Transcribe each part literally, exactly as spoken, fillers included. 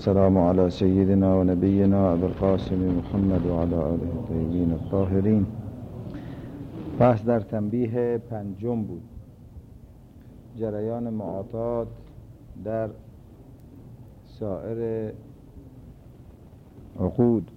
والسلام على سيدنا ونبينا ابي القاسم محمد وعلى آله الطيبين الطاهرين. بحث در تنبیه پنجم بود، جریان معاطات در سایر عقود.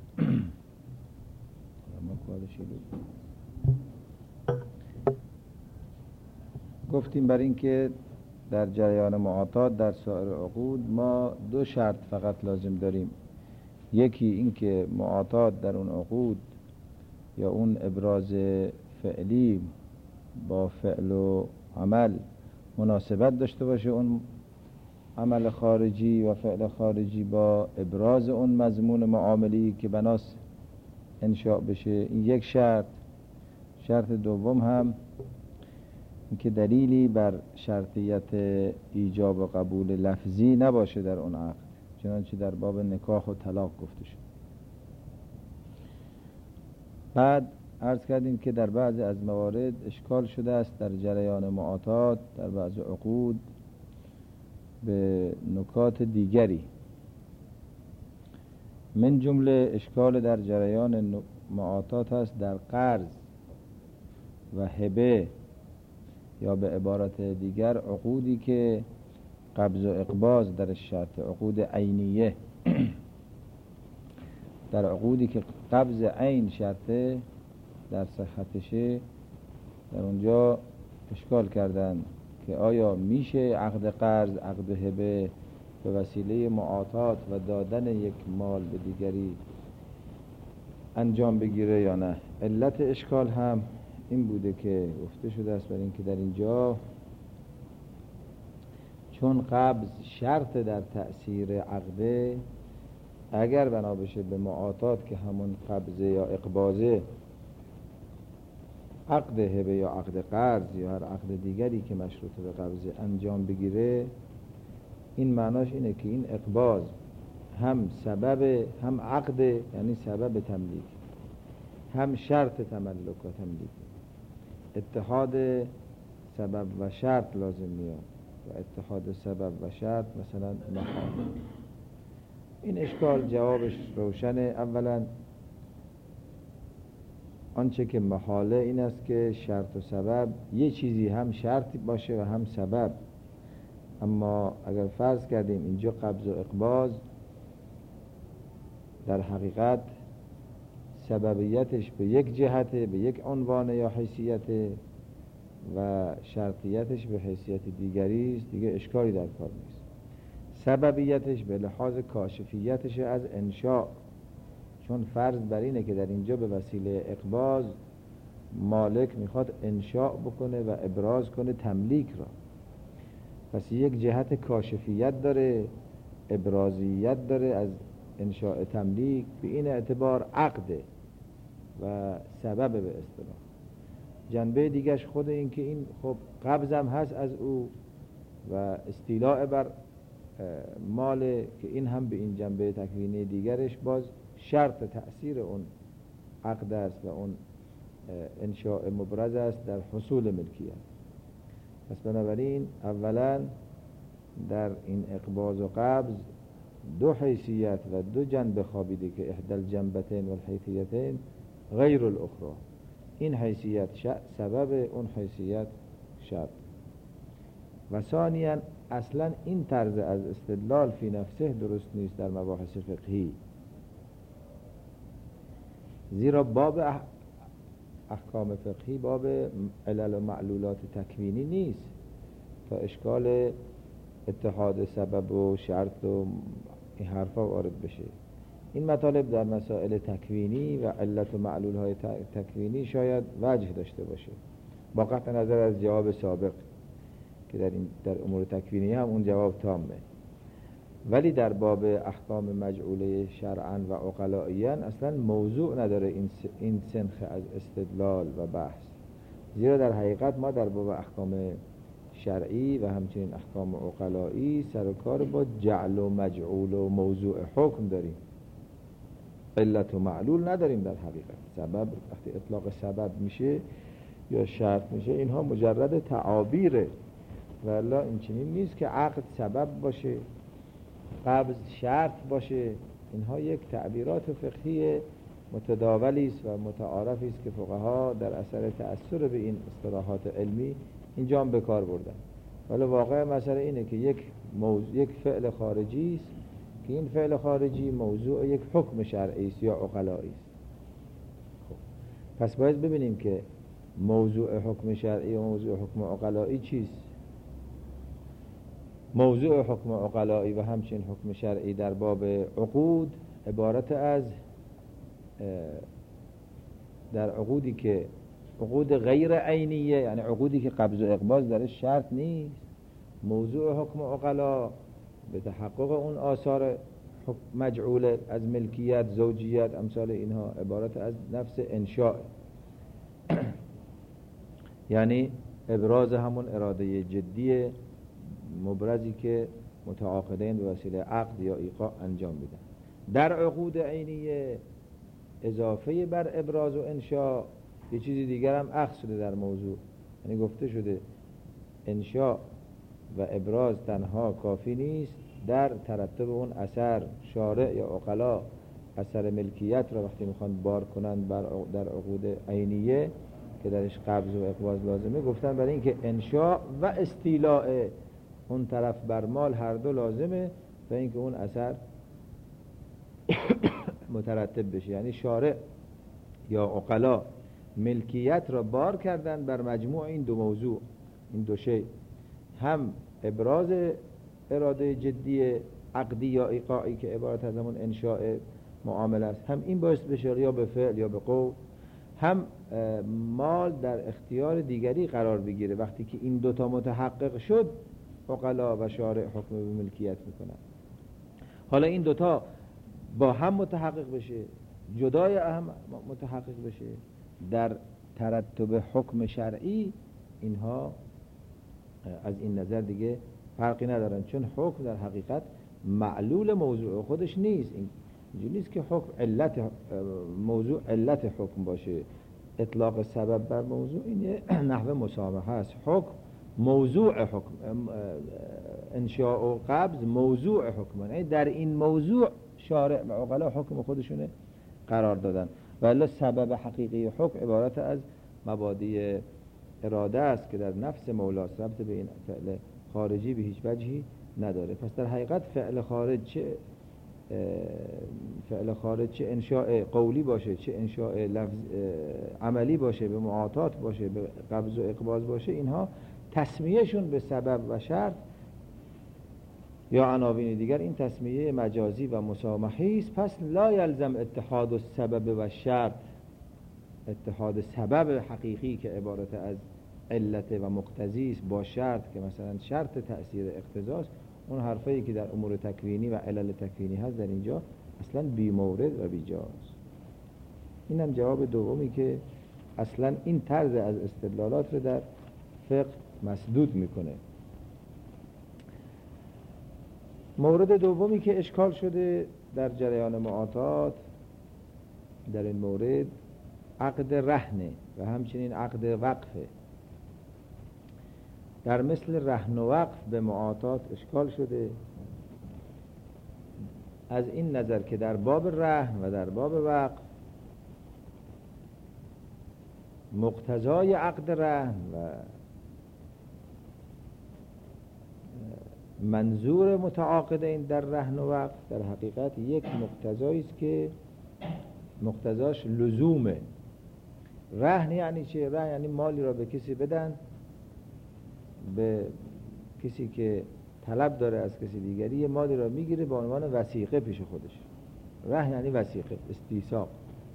گفتیم بر این که در جریان معاطات در سایر عقود ما دو شرط فقط لازم داریم. یکی این که معاطات در اون عقود یا اون ابراز فعلی با فعل و عمل مناسبت داشته باشه، اون عمل خارجی و فعل خارجی با ابراز اون مضمون معاملی که بناس انشاء بشه. این یک شرط. شرط دوم هم که دلیلی بر شرطیت ایجاب و قبول لفظی نباشه در اون عقد، چنانچه در باب نکاح و طلاق گفته شد. بعد عرض کردیم که در بعض از موارد اشکال شده است در جریان معاطات در بعض عقود به نکات دیگری. من جمله اشکال در جریان معاطات است در قرض و هبه، یا به عبارت دیگر عقودی که قبض و اقباض در شرط، عقود عینیه. در عقودی که قبض عین شرطه در صحتشه، در اونجا اشکال کردن که آیا میشه عقد قرض، عقد هبه به وسیله معاطات و دادن یک مال به دیگری انجام بگیره یا نه. علت اشکال هم این بوده که گفته شده است برای اینکه در اینجا چون قبض شرط در تأثیر عقده، اگر بنا بشه به معاطات که همون قبض یا اقباضه، عقد هبه یا عقد قرض یا هر عقد دیگری که مشروط به قبض انجام بگیره، این معناش اینه که این اقباض هم سبب، هم عقد یعنی سبب تملیک، هم شرط تملک و تملیک. اتحاد سبب و شرط لازم میاد و اتحاد سبب و شرط مثلا محال. این اشکال جوابش روشنه. اولا آنچه که محاله این است که شرط و سبب یه چیزی هم شرط باشه و هم سبب. اما اگر فرض کردیم اینجا قبض و اقباض در حقیقت سببیتش به یک جهته، به یک عنوان یا حیثیت، و شرطیتش به حیثیت دیگری است، دیگه اشکالی در کار نیست. سببیتش به لحاظ کاشفیتش از انشاء، چون فرض بر اینه که در اینجا به وسیله اقباض مالک میخواد انشاء بکنه و ابراز کنه تملیک را. پس یک جهت کاشفیت داره، ابرازیت داره از انشاء تملیک، به این اعتبار عقده و سبب به اصطلاح. جنبه دیگرش خود این که این خب قبضم هست از او و استیلاء بر مال، که این هم به این جنبه تکوینی دیگرش باز شرط تأثیر اون عقد است و اون انشاء مبرز است در حصول ملکیت. پس بنابراین اولا در این اقباض و قبض دو حیثیت و دو جنبه خوابیده که احدى الجنبتين والحیثیتین غیر الاخرى. این حیثیت سبب، اون حیثیت شرط. و ثانیاً اصلا این طرز از استدلال فی نفسه درست نیست در مباحث فقهی، زیرا باب احکام فقهی باب علل و معلولات تکوینی نیست تا اشکال اتحاد سبب و شرط و این حرفا وارد بشه. این مطالب در مسائل تکوینی و علت و معلول های تکوینی شاید وجه داشته باشه، با قطع نظر از جواب سابق که در این در امور تکوینی هم اون جواب تامه. ولی در باب احکام مجعوله شرعا و عقلائیاً اصلا موضوع نداره این این سنخ از استدلال و بحث، زیرا در حقیقت ما در باب احکام شرعی و همچنین احکام عقلایی سر و کار با جعل و مجعول و موضوع حکم داریم، علت و معلول نداریم. در حقیقت سبب وقتی اطلاق سبب میشه یا شرط میشه، اینها مجرد تعابیره، والا این چنین نیست که عقد سبب باشه قبض شرط باشه. اینها یک تعبیرات فقهی متداولی است و متعارفی است که فقها در اثر تأثر به این اصطلاحات علمی اینجا هم به کار بردن. ولی واقع مسئله اینه که یک موضوع یک فعل خارجی است که این فعل خارجی موضوع یک حکم شرعی است یا عقلایی است. خب پس باید ببینیم که موضوع حکم شرعی و موضوع حکم عقلایی چیست. موضوع حکم عقلایی و همچنین حکم شرعی در باب عقود عبارت از در عقودی که عقود غیر عینیه، یعنی عقودی که قبض و اقباض درش شرط نیست، موضوع حکم عقلا به تحقق اون آثار مجعول از ملکیت، زوجیت، امثال اینها عبارت از نفس انشاء، یعنی ابراز همون اراده جدی مبرزی که متعاقدین به وسیله عقد یا ایقاع انجام میدن. در عقود عینیه اضافه بر ابراز و انشاء یه چیزی دیگر هم اخذ شده در موضوع، یعنی گفته شده انشاء و ابراز تنها کافی نیست، در ترتب اون اثر شارع یا عقلا اثر ملکیت را وقتی میخوان بار کنند بر در عقود عینیه که درش قبض و اقباض لازمه، گفتن برای اینکه انشاء و استیلاء اون طرف بر مال هر دو لازمه و اینکه اون اثر مترتب بشه، یعنی شارع یا عقلا ملکیت را بار کردن بر مجموع این دو موضوع، این دو شی، هم ابراز اراده جدی عقدی یا ایقاعی که عبارت از همون انشاء معامله است، هم این باعث بشه یا به فعل یا به قول، هم مال در اختیار دیگری قرار بگیره. وقتی که این دوتا متحقق شد عقلا و شارع حکم به ملکیت میکنن. حالا این دوتا با هم متحقق بشه، جدای هم متحقق بشه، در ترتب حکم شرعی اینها از این نظر دیگه فرقی ندارن، چون حکم در حقیقت معلول موضوع خودش نیست. اینجوری نیست که حکم علت موضوع علت حکم باشه، اطلاق سبب بر موضوع این نحوه مسامحه است. حکم موضوع حکم، انشاء و قبض موضوع حکم، یعنی در این موضوع شارع و عقلا حکم خودشونه قرار دادن. ولی سبب حقیقی حکم عبارت از مبادی اراده است که در نفس مولاست، ربط به این فعل خارجی به هیچ وجهی نداره. پس در حقیقت فعل خارج چه فعل خارج چه انشاء قولی باشه، چه انشاء لفظ عملی باشه، به معاطات باشه، به قبض و اقباض باشه، اینها تسمیهشون به سبب و شرط یا عناوین دیگر این تسمیه مجازی و مسامحی است. پس لا یلزم اتحاد السبب و شرط، اتحاد سبب حقیقی که عبارت از علت و مقتضی است با شرط که مثلا شرط تأثیر اقتضاست. اون حرفایی که در امور تکوینی و علل تکوینی هست در اینجا اصلا بی مورد و بی جاست. این هم جواب دومی که اصلا این طرز از استدلالات رو در فقه مسدود میکنه. مورد دومی که اشکال شده در جریان معاطات در این مورد عقد رهنه و همچنین عقد وقفه. در مثل رهن و وقف به معاطات اشکال شده از این نظر که در باب رهن و در باب وقف مقتضای عقد رهن و منظور متعاقدین در رهن و وقف در حقیقت یک مقتضایی است که مقتضاش لزومه. رهن یعنی چه؟ رهن یعنی مالی را به کسی بدن، به کسی که طلب داره از کسی دیگری یه مالی را میگیره به عنوان وثیقه پیش خودش. رهن یعنی وثیقه، استیثاق.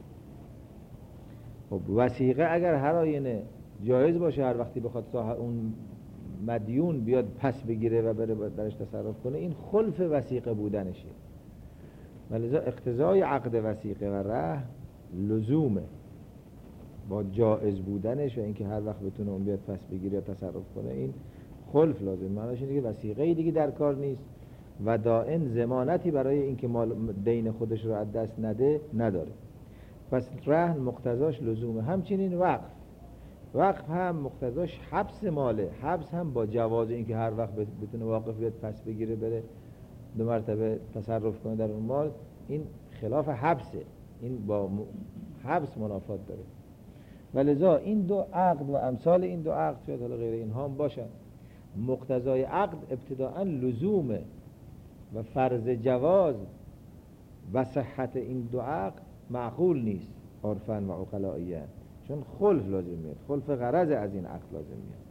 خب وثیقه اگر هر آینه جایز باشه، هر وقتی بخواد صاحب اون مدیون بیاد پس بگیره و بره درش تصرف کنه، این خلف وثیقه بودنشه. ولذا اقتضای عقد وثیقه و رهن لزومه با جایز بودنش و اینکه هر وقت بتونه اون بیاد پس بگیره یا تصرف کنه، این خلف لازم. معناش اینه که وثیقه دیگه در کار نیست و دائن ضمانتی برای اینکه مال دین خودش رو از دست نده نداره. پس رهن مقتضاش لزومه. همچنین وقف وقف هم مقتضاش حبس ماله. حبس هم با جواز اینکه هر وقت بتونه واقف بیاد پس بگیره بره دو مرتبه تصرف کنه در اون مال، این خلاف حبسه، این با حبس منافات داره. ولذا این دو عقد و امثال این دو عقد شاید حالا غیر اینها هم باشن، مقتضای عقد ابتداءً لزومه و فرض جواز و صحت این دو عقد معقول نیست عرفاً و عقلائیاً، چون خلف لازم میاد، خلف غرض از این عقد لازم میاد.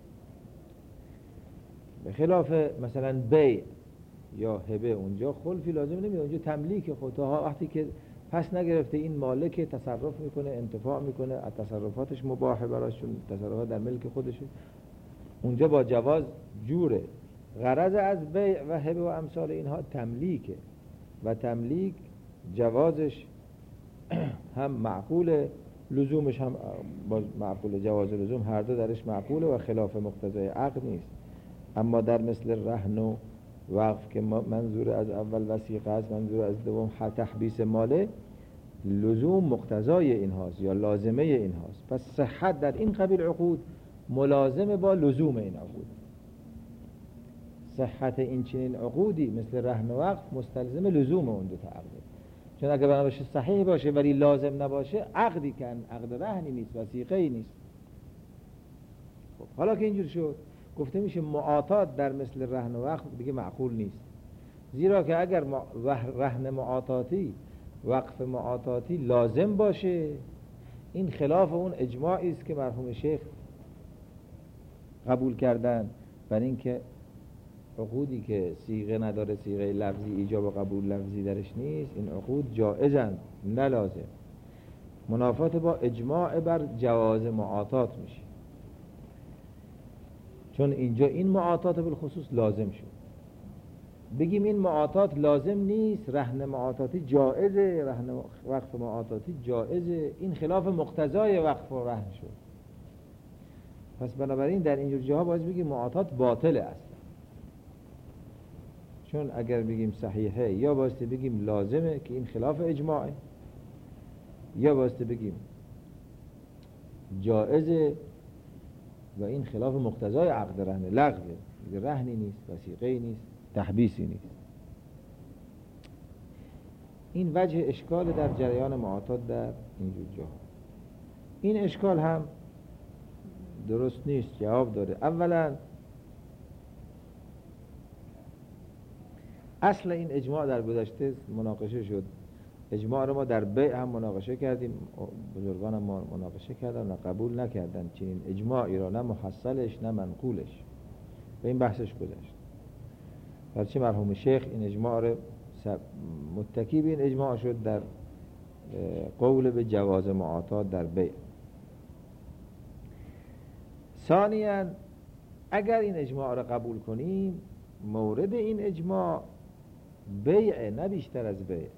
به خلاف مثلا بیع یا هبه، اونجا خلفی لازم نمیاد، اونجا تملیک خودها، وقتی که پس نگرفته این مالک تصرف میکنه، انتفاع میکنه، از تصرفاتش مباحه براش، چون تصرفات در ملک خودشه، اونجا با جواز جوره. غرض از بیع و هبه و امثال اینها تملیکه و تملیک جوازش هم معقوله، لزومش هم باز معقوله، جواز لزوم هر دو درش معقوله و خلاف مقتضای عقد نیست. اما در مثل رهن و وقف که منظور از اول وثیقه است، منظور از دوم تحبیس ماله، لزوم مقتضای این هاست یا لازمه این هاست. پس صحت در این قبیل عقود ملازمه با لزوم این عقود. صحت این چنین عقودی مثل رهن و وقف مستلزم لزوم اون دو تا عقده، چون اگر بنابراین صحیح باشه ولی لازم نباشه، عقدی کن عقد رهنی نیست، وثیقه‌ای نیست. خب حالا که اینجور شد، گفته میشه معاطات در مثل رهن و وقف دیگه معقول نیست، زیرا که اگر رهن معاطاتی، وقف معاطاتی لازم باشه، این خلاف اون اجماعی است که مرحوم شیخ قبول کردن بر این که عقودی که صیغه نداره، صیغه لفظی ایجاب و قبول لفظی درش نیست، این عقود جائزند نه لازم. منافات با اجماع بر جواز معاطات میشه، چون اینجا این معاطات بالخصوص لازم شد. بگیم این معاطات لازم نیست، رهن معاطاتی جائزه، رهن وقف معاطاتی جائزه، این خلاف مقتضای وقف و رهن شد. پس بنابراین در اینجور جاها باید بگیم معاطات باطله اصلا، چون اگر بگیم صحیحه یا بایستی بگیم لازمه که این خلاف اجماعه، یا بایستی بگیم جائزه و این خلاف مقتضای عقد رهن، لغوه، رهنی نیست، وثیقه‌ای نیست، تحبیسی نیست. این وجه اشکال در جریان معاطات در اینجور جاها. این اشکال هم درست نیست، جواب داره. اولا اصل این اجماع در گذشته مناقشه شد، اجماع رو ما در بیع هم مناقشه کردیم، بزرگان هم مناقشه کردن و قبول نکردن چنین اجماعی را، نه محصلش نه منقولش، به این بحثش گذشت. برچه مرحوم شیخ این اجماع رو متکی به این اجماع شد در قول به جواز معاطات در بیع. ثانیاً اگر این اجماع را قبول کنیم، مورد این اجماع بیع نه بیشتر از بیع.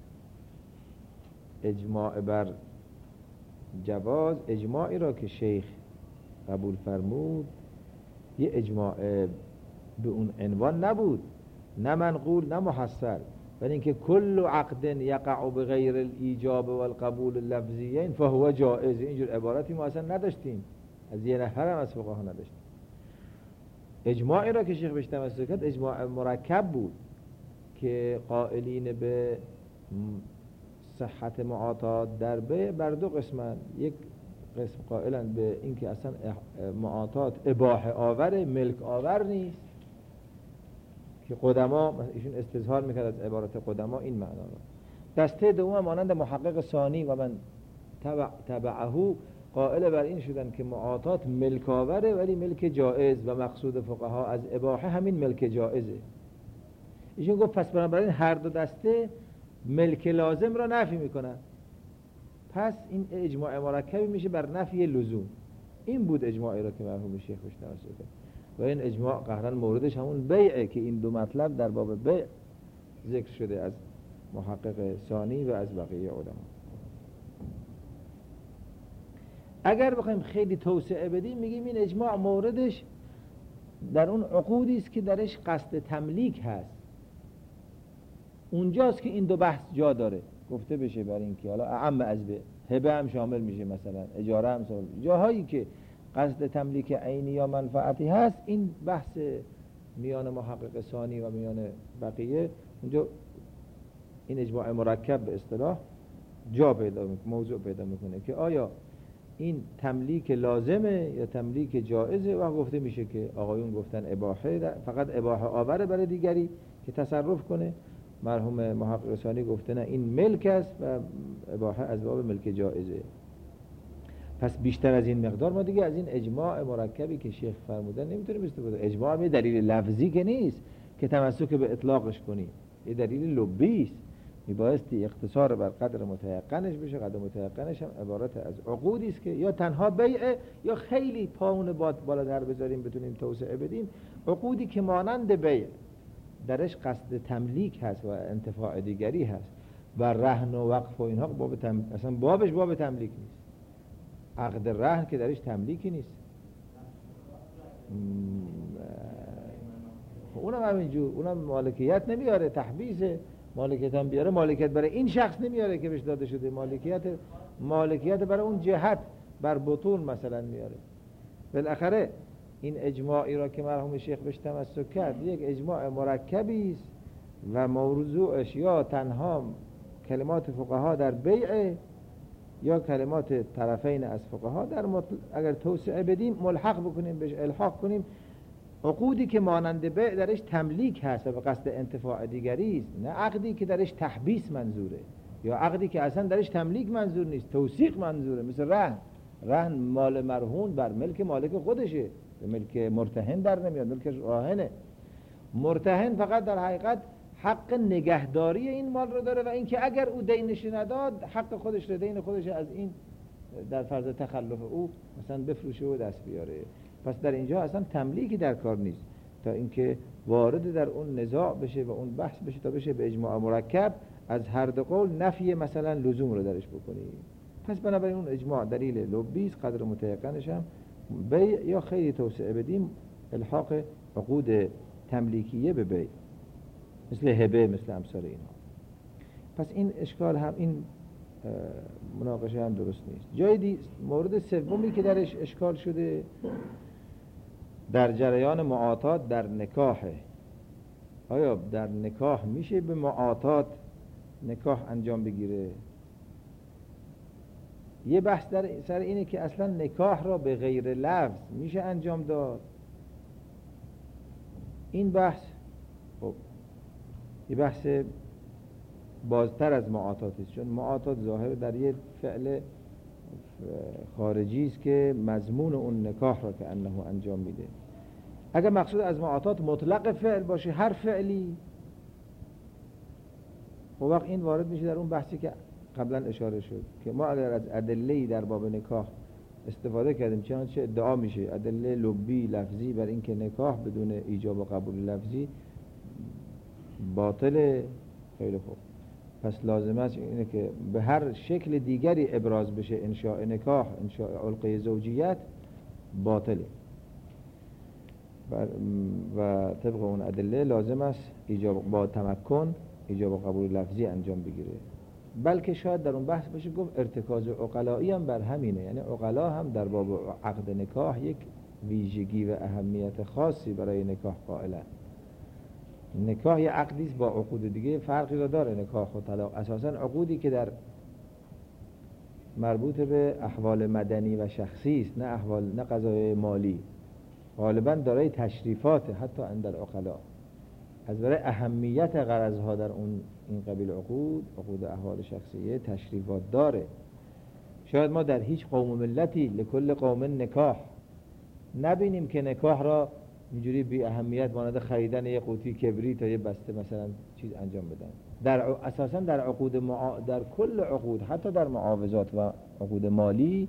اجماع بر جواز، اجماعی را که شیخ قبول فرمود، یه اجماع به اون عنوان نبود، نه منقول نه محصل، بل اینکه کل عقد یقع بغیر الایجاب والقبول اللفظیین فهو جائز. اینجور عبارتی ما اصلا نداشتیم، از یه نفر هم از فقها نداشتیم. اجماعی را که شیخ بهش تمسک کرد اجماع مرکب بود که قائلین به صحت معاطات در بیع بر دو قسمن. یک قسم قائلن به اینکه اصلا معاطات اباحه آور، ملک آور نیست، که قدما ایشون استظهار میکرد از عبارت قدما این معنا را. دسته دوم مانند محقق ثانی و من تبع تبعه قائل بر این شدن که معاطات ملک آوره ولی ملک جائز، و مقصود فقها از اباحه همین ملک جائزه. ایشون گفت پس بنابراین هر دو دسته ملک لازم را نفی میکنن، پس این اجماع مرکبی میشه بر نفی لزوم. این بود اجماعی را که مرحوم شیخ بهش تمسک کرد و این اجماع قهرن موردش همون بیعه که این دو مطلب در باب بیع ذکر شده از محقق ثانی و از بقیه علما. اگر بخوایم خیلی توسعه بدیم میگیم این اجماع موردش در اون عقودی است که درش قصد تملیک هست، اونجاست که این دو بحث جا داره گفته بشه، برای اینکه حالا اعم از به هبه هم شامل میشه، مثلا اجاره هم شامل میشه. جاهایی که قصد تملیک عینی یا منفعتی هست، این بحث میان محقق ثانی و میان بقیه اونجا این اجماع مرکب به اصطلاح جا پیدا میکنه، موضوع پیدا میکنه که آیا این تملیک لازمه یا تملیک جائزه، و گفته میشه که آقایون گفتن اباحه، فقط اباحه آوره برای دیگری که تصرف کنه. مرحوم محقق ثانی گفته نه، این ملک است و اباحه از باب ملک جائزه. پس بیشتر از این مقدار ما دیگه از این اجماع مرکبی که شیخ فرمودن نمیتونیم استفاده. اجماع هم یه دلیل لفظی که نیست که تمسک به اطلاقش کنی، یه دلیل لبی است. میبایستی اختصار بر قدر متیقنش بشه. قدر متیقنش هم عبارت از عقودی است که یا تنها بیعه یا خیلی پاون باد بالاتر بذاریم بتونیم توسعه بدیم. عقودی که مانند بیع درش قصد تملیک هست و انتفاع دیگری هست، و رهن و وقف و اینها باب تم... اصلا بابش باب تملیک نیست. عقد رهن که درش تملیکی نیست، اونم همینجور، اونم مالکیت نمیاره، تحبیسه. مالکیت هم بیاره، مالکیت برای این شخص نمیاره که بهش داده شده، مالکیت مالکیت برای اون جهت بر بطون مثلا میاره. بالاخره این اجماعی را که مرحوم شیخ بهش تمسک کرد یک اجماع مرکبی است و موضوعش یا تنها کلمات فقها در بیع یا کلمات طرفین از فقها در مطل... اگر توسعه بدیم ملحق بکنیم بهش الحاق کنیم. عقودی که مانند بیع درش تملیک هست و به قصد انتفاع دیگری است، نه عقدی که درش تحبیس منظوره یا عقدی که اصلا درش تملیک منظور نیست، توثیق منظوره. مثل رهن، رهن مال مرهون بر ملک مالک خودشه، به ملک مرتهن در نمیاد، ملکش راهنه. مرتهن فقط در حقیقت حق نگهداری این مال رو داره و اینکه اگر او دینش نداد حق خودش رو، دین خودش از این در فرض تخلف او مثلا بفروشه و دست بیاره. پس در اینجا اصلا تملیکی در کار نیست تا اینکه وارد در اون نزاع بشه و اون بحث بشه تا بشه به اجماع مرکب از هر دو قول نفی مثلا لزوم رو درش بکنی. پس بنابراین اون اجماع دلیل لبیس، قدر متیقنش هم بیع یا خیلی توسعه بدیم الحاق عقود تملیکیه به بیع، مثل هبه، مثل امثال اینها. پس این اشکال هم، این مناقشه هم درست نیست. جای دی مورد سومی که درش اشکال شده در جریان معاطات در نکاحه. آیا در نکاح میشه به معاطات نکاح انجام بگیره؟ یه بحث در سر اینه که اصلا نکاح را به غیر لفظ میشه انجام داد. این بحث خب یه بحث بازتر از معاطات است، چون معاطات ظاهر در یه فعل خارجی است که مضمون اون نکاح را که انه انجام میده. اگر مقصود از معاطات مطلق فعل باشه، هر فعلی، خب وقت این وارد میشه در اون بحثی که قبلا اشاره شد که ما اگر از ادله‌ای در باب نکاح استفاده کردیم، چنانچه ادعا میشه ادله لبی لفظی بر این که نکاح بدون ایجاب و قبول لفظی باطله، خیلی خوب، پس لازم است اینه که به هر شکل دیگری ابراز بشه انشاء نکاح، انشاء علقه زوجیت، باطله و طبق اون ادله لازم است ایجاب با تمکن ایجاب و قبول لفظی انجام بگیره. بلکه شاید در اون بحث بشه گفت ارتکاز عقلایی هم بر همینه، یعنی عقلا هم در باب عقد نکاح یک ویژگی و اهمیت خاصی برای نکاح قائلن. نکاح یه عقدی است با عقود دیگه فرقی را داره. نکاح و طلاق اساساً عقودی که در مربوط به احوال مدنی و شخصی است، نه احوال نه قضایای مالی. غالباً دارای تشریفات حتی عند العقلا، از برای اهمیت غرضها در اون این قبیل عقود، عقود احوال شخصیه تشریفات داره. شاید ما در هیچ قوم و ملتی لکل قوم نکاح نبینیم که نکاح را اینجوری بی اهمیت مانند خریدن یه قوطی کبریت تا یه بسته مثلا چیز انجام بدن. در اساسا در عقود معا... در کل عقود، حتی در معاوضات و عقود مالی،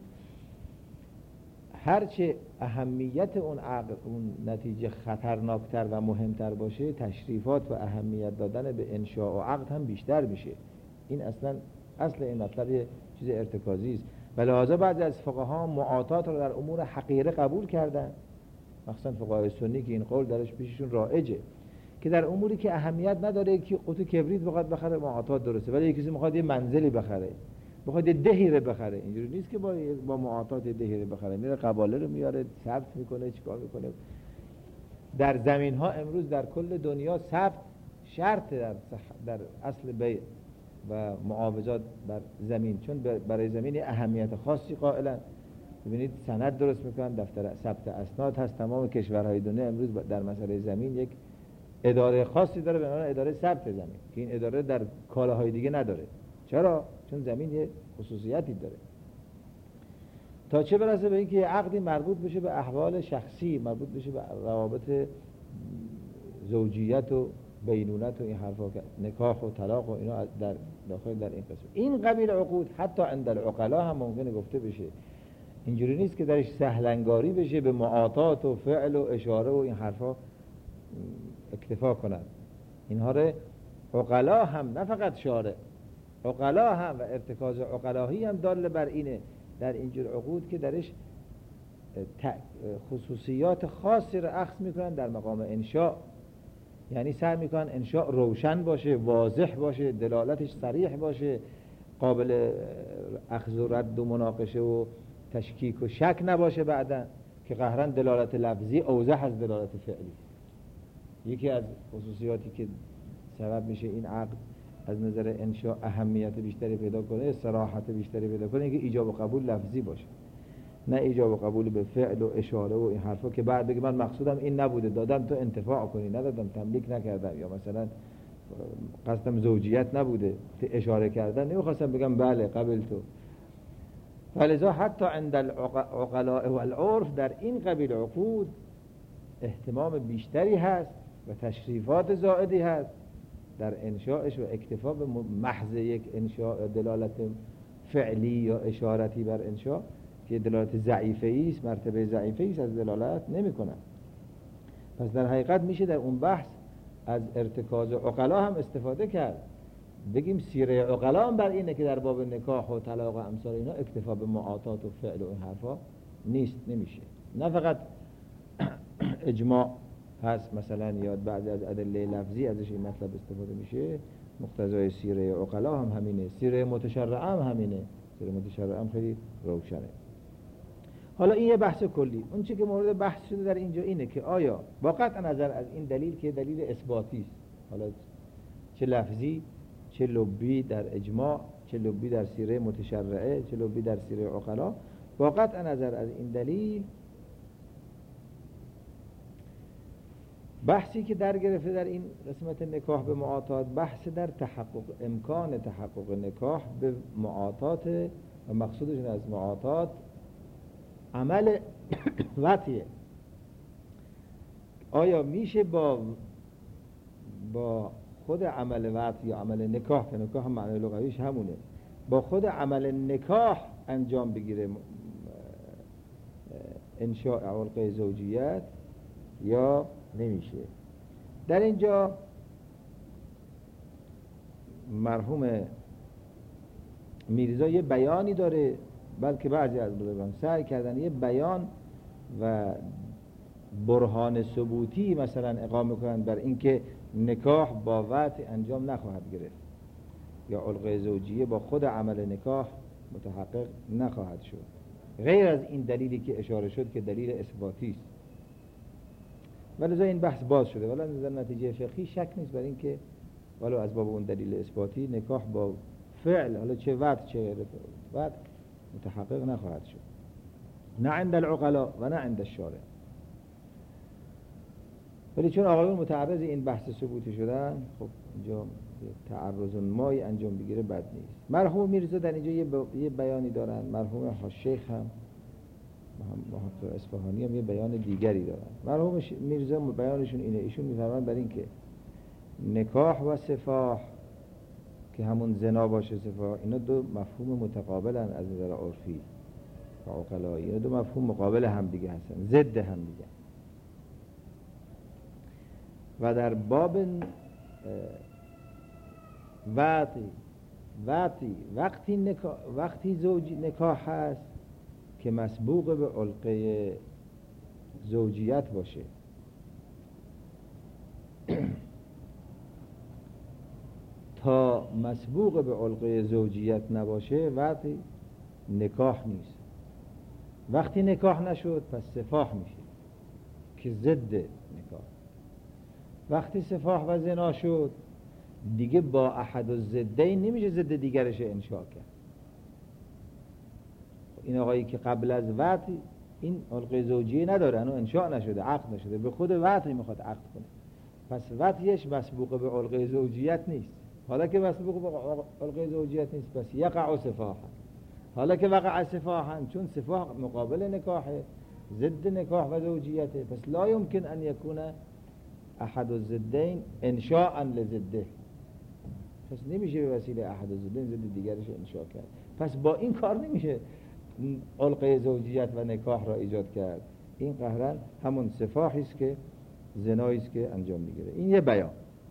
هرچه اهمیت اون عقد اون نتیجه خطرناکتر و مهمتر باشه، تشریفات و اهمیت دادن به انشاء و عقد هم بیشتر میشه. این اصلا اصل این مطلب یه چیز ارتکازی است و لذا بعضی از فقها معاطات رو در امور حقیره قبول کردن، مخصوصا فقهای سنی که این قول درش پیششون رایجه، که در اموری که اهمیت نداره که قوطی کبریت بخواد بخره معاطات درسته، ولی کسی میخواد یه منزلی بخره، بخواد یه دهی رو بخره، اینجوری نیست که با با معاطات دهی رو بخره، میره قباله رو میاره ثبت میکنه چیکار میکنه. در زمین ها امروز در کل دنیا ثبت شرط در, در اصل بیع و معاوضات بر زمین، چون برای زمین اهمیت خاصی قائلن. ببینید سند درست میکنن، دفتر ثبت اسناد هست. تمام کشورهای دنیا امروز در مسئله زمین یک اداره خاصی داره به نام اداره ثبت زمین که این اداره در کالاهای دیگه نداره. چرا؟ چون زمین یه خصوصیتی داره. تا چه برسه به اینکه عقدی مربوط بشه به احوال شخصی، مربوط بشه به روابط زوجیت و بینونت و این حرفا، نکاح و طلاق و اینا در داخل در این قسم. این قبیل عقود حتی عند العقلا هم ممکنه گفته بشه. اینجوری نیست که درش سهلنگاری بشه به معاطات و فعل و اشاره و این حرفا اکتفا کنند. اینها رو عقلا هم، نه فقط شارع، عقلا هم و ارتکاز عقلاهی هم دال بر اینه در اینجور عقود که درش خصوصیات خاصی رو اخذ میکنن در مقام انشاء. یعنی سعی میکنن انشاء روشن باشه، واضح باشه، دلالتش صریح باشه، قابل اخذ و رد و مناقشه و تشکیک و شک نباشه بعدن، که قهرن دلالت لفظی اوضح از دلالت فعلی. یکی از خصوصیاتی که سبب میشه این عقد از نظر انشاء اهمیت بیشتری پیدا کنه، صراحت بیشتری پیدا کنه، که ایجاب و قبول لفظی باشه، نه ایجاب و قبول به فعل و اشاره و این حرفا که بعد بگه من مقصودم این نبوده، دادم تو انتفاع کنی، ندادم تملیک نکردم، یا مثلا قصدم زوجیت نبوده اشاره کردن، نمیخواستم بگم بله قبل تو. فلذا حتی عند العقلاء والعرف در این قبیل عقود اهتمام بیشتری هست و تشریفات زائدی هست در انشاءش و اکتفا به محض یک انشاء دلالت فعلی یا اشارتی بر انشاء که دلالت ضعیفه است، مرتبه ضعیفه است، از دلالت نمی کنن. پس در حقیقت میشه در اون بحث از ارتکاز عقلا هم استفاده کرد. بگیم سیره عقلا هم بر اینه که در باب نکاح و طلاق و امثال اینا اکتفا به معاطات و فعل و این حرفا نیست، نمیشه. نه فقط اجماع هست مثلا یا بعضی از ادله لفظی ازش این مطلب استفاده میشه، مقتضای سیره عقلا هم همینه، سیره متشرعه هم همینه. سیره متشرعه هم خیلی روشنه. حالا این یه بحث کلی. اون چی که مورد بحث شده در اینجا اینه که آیا با قطع نظر از این دلیل که دلیل اثباتی است، حالا چه لفظی چه لبی در اجماع، چه لبی در سیره متشرعه، چه لبی در سیره عقلا، با قطع نظر از این دلیل بحثی که در گرفته در این قسمت نکاح به معاطات، بحث در تحقق امکان تحقق نکاح به معاطات و مقصودشون از معاطات عمل وطیه. آیا میشه با با خود عمل وطی یا عمل نکاح، که نکاح هم معنی لغویش همونه، با خود عمل نکاح انجام بگیره انشاء علقه زوجیت یا نمیشه؟ در اینجا مرحوم میرزا یه بیانی داره، بلکه بعضی از بزرگان سعی کردن یه بیان و برهان ثبوتی مثلا اقامه کنند بر اینکه نکاح با وطی انجام نخواهد گرفت یا علقه زوجیه با خود عمل نکاح متحقق نخواهد شد، غیر از این دلیلی که اشاره شد که دلیل اثباتی است. ولذا این بحث باز شده، ولی در نتیجه فقهی شک نیست بر این که ولو از باب اون دلیل اثباتی نکاح با فعل، حالا چه وطی چه غیر وطی، متحقق نخواهد شد، نه عند العقلا و نه عند الشارع. ولی چون آقایون متعرض این بحث ثبوتی شدن، خب اینجا تعرض مایی انجام بگیره بد نیست. مرحوم میرزا در اینجا یه, ب... یه بیانی دارن، مرحوم شیخ هم محقق اصفهانی هم یه بیان دیگری دارن. مرحوم ش... میرزا بیانشون اینه، ایشون میفرمان بر این که نکاح و سفاح که همون زنا باشه سفاح، اینا دو مفهوم متقابلن از نظر عرفی و عقلایی، اینا دو مفهوم مقابل هم دیگه هستن، ضد هم دیگه. و در باب وقتی وقتی وقتی نکاح وقتی زوج نکاح هست که مسبوق به علقه زوجیت باشه، تا مسبوق به علقه زوجیت نباشه وقتی نکاح نیست. وقتی نکاح نشد پس سفاح میشه که ضد نکاح. وقتی سفاح و زنا شد دیگه با احد الضدین نمیشه ضد دیگرش انشاء کرد. این آقایی که قبل از وطی این علقه زوجیه نداره، انو انشاء نشده، عقد نشده، به خود وطی میخواد عقد کنه، پس وطیش مسبوق به علقه زوجیت نیست. حالا که مسبوق به علقه زوجیت نیست پس یقع سفاحا. حالا که وقع سفاحا، چون سفاح مقابل نکاحه، ضد نکاح و زوجیته، پس لا يمكن ان يكون احد الضدین انشاء لضده، پس نمیشه به وسیله احد الضدین ضد دیگرش انشاء کرد. پس با این کار نمیشه علقه زوجیت و نکاح را ایجاد کرد. این قهرن همون سفاحی است که زنایی است که انجام میگیره. این یه بیان.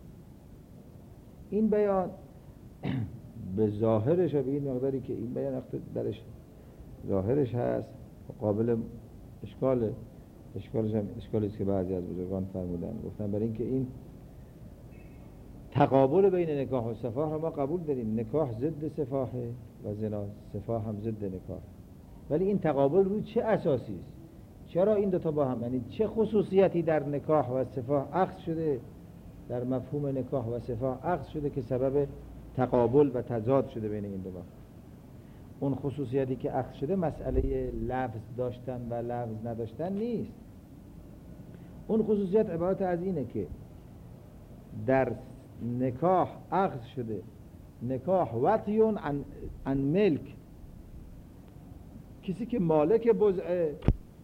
این بیان به ظاهرش و به این مقداری که این بیان درش ظاهرش هست قابل اشکال، اشکالش هم اشکالی است که بعضی از بزرگان فرمودن، گفتن برای اینکه این تقابل بین نکاح و سفاح را ما قبول داریم، نکاح ضد سفاحه و زنا، سفاح هم ضد نکاح، ولی این تقابل روی چه اساسی است؟ چرا این دو تا با هم، یعنی چه خصوصیتی در نکاح و سفاح اخذ شده، در مفهوم نکاح و سفاح اخذ شده که سبب تقابل و تضاد شده بین این دو با؟ اون خصوصیتی که اخذ شده مسئله لفظ داشتن و لفظ نداشتن نیست. اون خصوصیت عبارت از اینه که در نکاح اخذ شده نکاح وطیون عن, عن ملک، کسی که مالک بضعه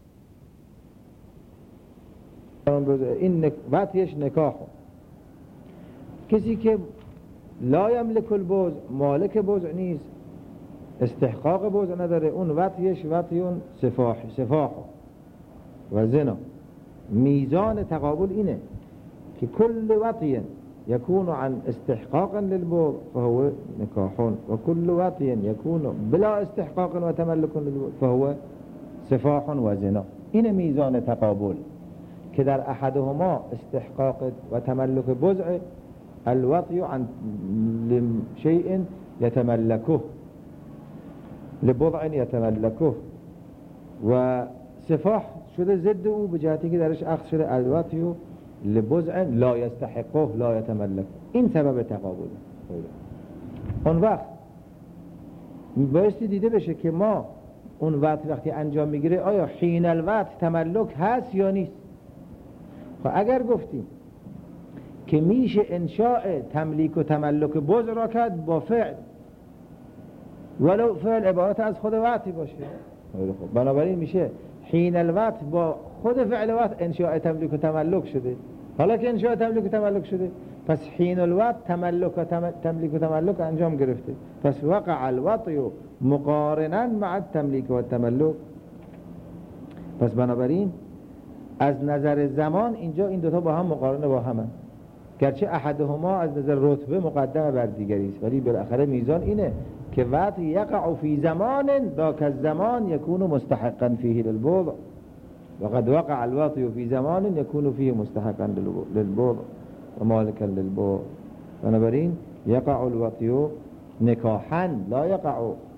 این نک... وطیش نکاح، کسی که لا یملک البضع، مالک بضع نیست، استحقاق بضع نداره، اون وطیش وطیون سفاح سفاح و زنا. میزان تقابل اینه که کل وطی يكون عن استحقاق للبضع فهو نكاح، وكل وطي يكون بلا استحقاق وتملك للبضع فهو سفاح وزنا. این میزان تقابل که در احدهما استحقاق و تملک بضع، الوطي عن شيء يتملكه لبضع يتملكه، و سفاح شده ضد او به جهتی که درش اخذ شده الوطي لبضع لا يستحقه لا يتملك. این سبب تقابل. اون وقت بایستی دیده بشه که ما اون وقت وقتی انجام میگیره آیا حین الوقت تملک هست یا نیست. خب اگر گفتیم که میشه انشاء تملیک و تملک بضع را کرد با فعل، ولو فعل عبارت از خود وقتی باشه، خب بنابراین میشه حین الوقت با خود فعل وقت انشاء تملیک و تملک شده. حالا که انشاء تملیک و تملک شده پس حین الوقت تملک و تملیک و تملک انجام گرفته، پس وقع الوطی مقارنا مع التملیک و التملک. پس بنابراین از نظر زمان اینجا این دوتا با هم مقارنه با همه، گرچه احدهما از نظر رتبه مقدم بر دیگری است، ولی بالاخره میزان اینه که وقت یقع فی زمان ذاک الزمان یکون مستحقا فیه للبضع، وقد وقع الوطی فی زمان یکون فیه مستحقا للبضع و مالکا للبضع. بنابراین یقع الوطی نکاحا لا یقع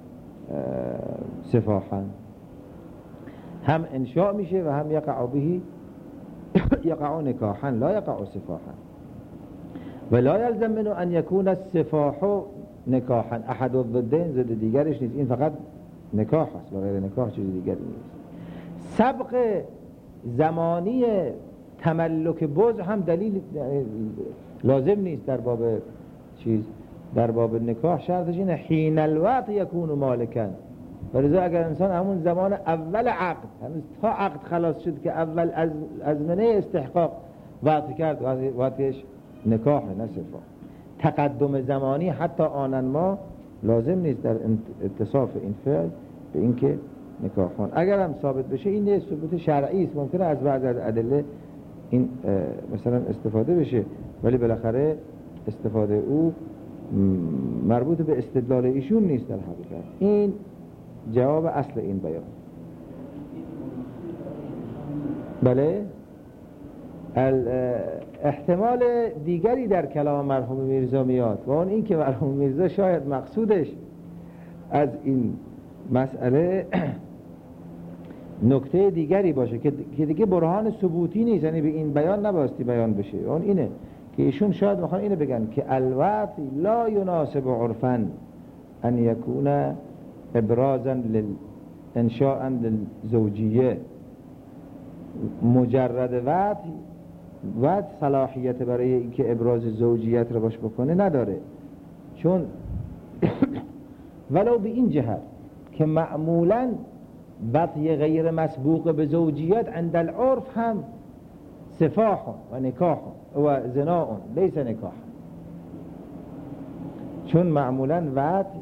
سفاحا، هم انشاء میشه و هم یقع بهی یقع نکاحا لا یقع سفاحا. ولا یلزم منه ان یکون السفاح نکاحا، احد الضدین ضد دیگرش نیست، این فقط نکاح است و غیر نکاح چیز دیگری نیست. سبق زمانی تملک بضع هم دلیل لازم نیست در باب چیز، در باب نکاح شرطش اینه حین الوقت یکون مالکا، ولذا اگر انسان همون زمان اول عقد، هنوز تا عقد خلاص شد که اول از ازمنه استحقاق وقت کرد، وقتش نکاح نه سفاح. تقدم زمانی حتی آنن ما لازم نیست در اتصاف این فعل به اینکه نکاحان. اگر هم ثابت بشه این یه ثبوت شرعی است، ممکنه از بعض از ادله این مثلا استفاده بشه، ولی بالاخره استفاده او مربوط به استدلال ایشون نیست در حقیقت. این جواب اصل این بیان. بله احتمال دیگری در کلام مرحوم میرزا میاد و اون این که مرحوم میرزا شاید مقصودش از این مسئله نکته دیگری باشه که که دیگه برهان ثبوتی نیست، یعنی به این بیان نباستی بیان بشه، اون اینه که ایشون شاید میخوان اینو بگن که الوقت لا یناسب عرفا ان یکون ابرازا للانشاء للزوجیه. مجرد وقت وقت صلاحیت برای اینکه ابراز زوجیت رو باش بکنه نداره، چون ولو به این جهت که معمولاً وطی غیر مسبوق به زوجیت عند العرف هم سفاح و نکاح و زنا لیس نکاح، چون معمولاً وطی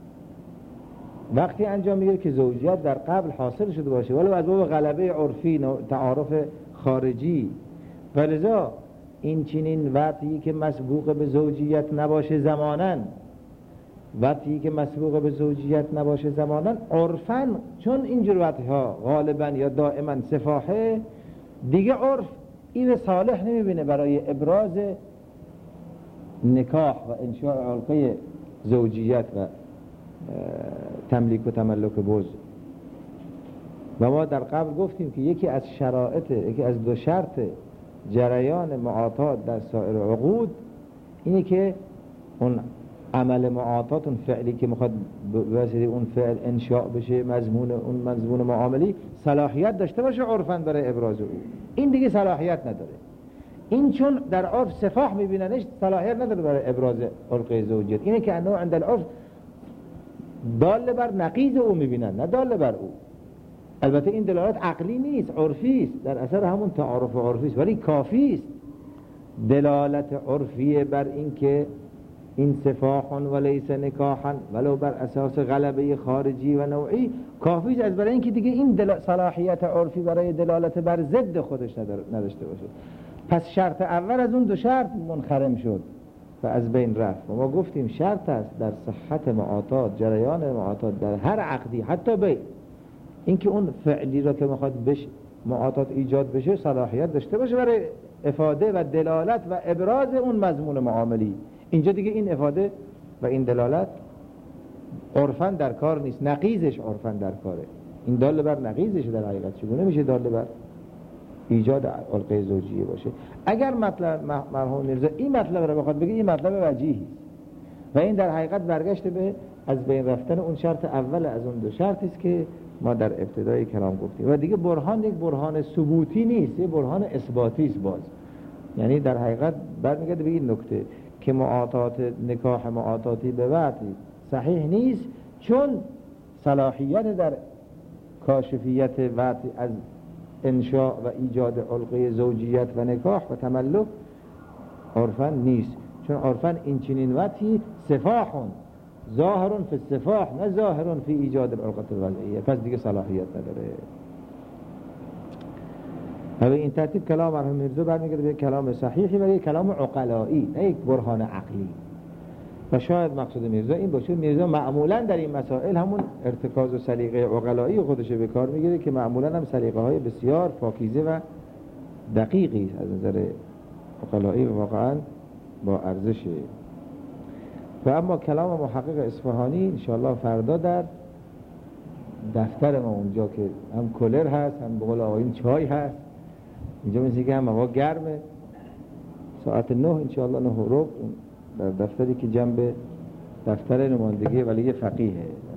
وقتی انجام میگیره که زوجیت در قبل حاصل شده باشه ولو از باب غلبه عرفی تعارف خارجی، ولذا این چنین وطی که مسبوق به زوجیت نباشه زماناً وقتی که مسبوق به زوجیت نباشه زماناً عرفاً، چون اینجور وقتها غالباً یا دائما سفاحه، دیگه عرف این صالح نمیبینه برای ابراز نکاح و انشاء علقه زوجیت و تملیک و تملک بوز. و ما در قبل گفتیم که یکی از شرایط یکی از دو شرط جریان معاطات در سایر عقود اینه که اون عمل معاطات، اون فعلی که میخواد واسه اون فعل انشاء بشه، مضمون اون مضمون معاملی صلاحیت داشته باشه عرفاً برای ابراز او. این دیگه صلاحیت نداره، این چون در عرف سفاح میبیننش صلاحیت نداره برای ابراز علقه زوجیت. اینه که انه عند العرف دال بر نقیض او میبینن نه دال بر او. البته این دلالت عقلی نیست، عرفی است، در اثر همون تعارف عرفی است، ولی کافی است دلالت عرفی بر این که این سفاحن و لیس نکاحن ولو بر اساس غلبه خارجی و نوعی کافی است، از برای اینکه دیگه این صلاحیت عرفی برای دلالت بر ضد خودش نداشته باشه. پس شرط اول از اون دو شرط منخرم شد و از بین رفت. و ما گفتیم شرط است در صحت معاطات، جریان معاطات در هر عقدی، حتی بی اینکه اون فعلی را که میخواد بش معاطات ایجاد بشه صلاحیت داشته باشه برای افاده و دلالت و ابراز اون مضمون معاملی. اینجا دیگه این افاده و این دلالت عرفاً در کار نیست، نقیضش عرفاً در کاره. این دال بر نقیضش در حقیقت چگونه میشه دال بر ایجاد علقه زوجیه باشه؟ اگر مطلب مرحوم میرزا این مطلب رو بخواد بگه، این مطلب وجیهی و این در حقیقت برگشت به از بین رفتن اون شرط اول از اون دو شرطی است که ما در ابتدای کلام گفتیم. و دیگه برهان یک برهان ثبوتی نیست، یک برهان اثباتی است باز. یعنی در حقیقت برمیگرده به این نکته که معاطات نکاح معاطاتی به وقتی صحیح نیست، چون صلاحیت در کاشفیت وقتی از انشاء و ایجاد علقه زوجیت و نکاح و تملک عرفاً نیست، چون عرفاً این چنین وقتی سفاحون ظاهرون فی السفاح نه ظاهرون فی ایجاد العلقه الوضعیه، پس دیگه صلاحیت نداره. حالا این ترتیب کلام مرحوم میرزا برمیگرده به کلام صحیحی و یک کلام عقلایی، نه یک برهان عقلی. و شاید مقصود میرزا این باشه، میرزا معمولا در این مسائل همون ارتکاز و سلیقه عقلایی خودش به کار میگیره که معمولا هم سلیقه های بسیار پاکیزه و دقیقی از نظر عقلایی و واقعا با ارزشه. و اما کلام محقق اصفهانی انشاءالله فردا در دفتر ما اونجا که هم کولر هست هم بقول آقایون چای هست، اینجا مثل که هم هوا گرمه، ساعت نه انشاءالله نه و ربع در دفتری که جنب دفتر نمایندگی ولی فقیه